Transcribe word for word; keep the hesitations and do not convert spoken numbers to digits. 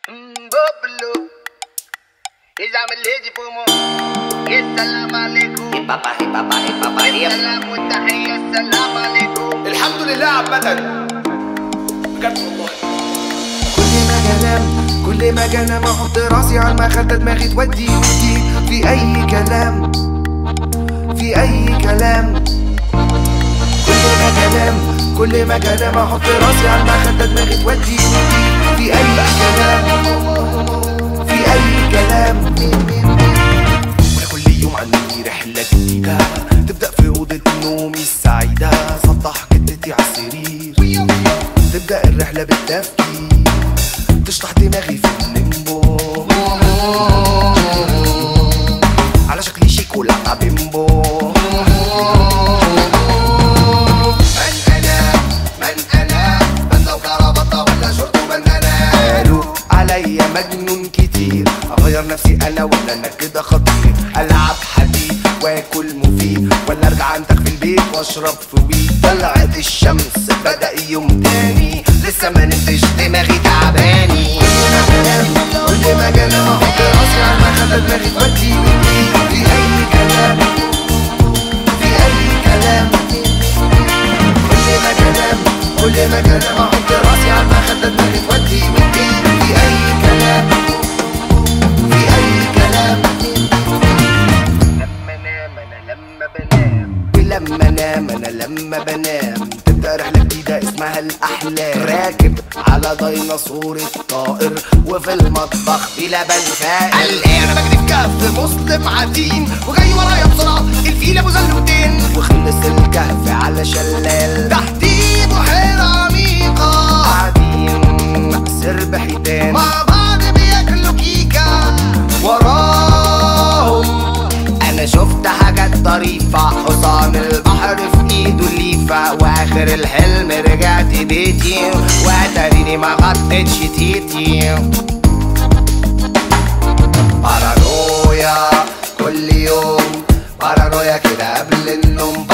بوبلو إذا عمل هيجي فومو. السلام عليكم. هي بابا هي بابا هي بابا هي السلام والتحية. السلام عليكم. الحمد لله عامة بجد والله. كل ما كلام كل ما كلام احط راسي على المخدة دماغي تودي وتجيب في اي كلام في اي كلام. كل ما كلام كل ما كلام احط راسي على المخدة دماغي تودي وتجيب في اي كلام في اي كلام. وانا كل يوم عندي رحلة جديدة تبدأ في أوضة نومي السعيدة. سطح جدتي عالسرير تبدأ الرحلة بالتفكير تشطح دماغي في الليمبو على شكل شيك ولعبة بيمبو. من أنا من أنا بنزة وكرافطة ولا شورت وبندانة. قالوا عليا مجنون كتير أغير نفسي أنا ولا أنا كده خطير. ألعب حديد واكل مفيد ولا ارجع انتخ في البيت واشرب في ويد. طلعت الشمس بدأ يوم تاني لسه ما نمتش دماغي تعباني. كل ما كلام احط راسي على المخدة دماغي تودي وتجيب في اي كلام في اي كلام. كل ما كلام كل ما كلام احط راسي على المخدة دماغي تودي وتجيب في اي كلام في اي كلام. لما انام انا لما بنام. ولما انام انا لما بنام تبدأ رحلة جديدة اسمها الأحلام. راكب على ديناصور الطائر وفي المطبخ في لبن فائر. قال ايه انا بجري في كهف مسلم عتيم وجاي ورايا بسرعة الفيل ابو زلوتين. وخلص الكهف على شلال تحتيه بحيرة عميقة قاعدين سرب حيتان مع بعض بياكلوا كيكة. وراهم انا شفت حاجات طريفة حصان البحر في ايده الليفة. واخر الحلم رجعت بيتي واتاريني ما غطيتش تيتي. بارانويا كل يوم بارانويا كده قبل النوم.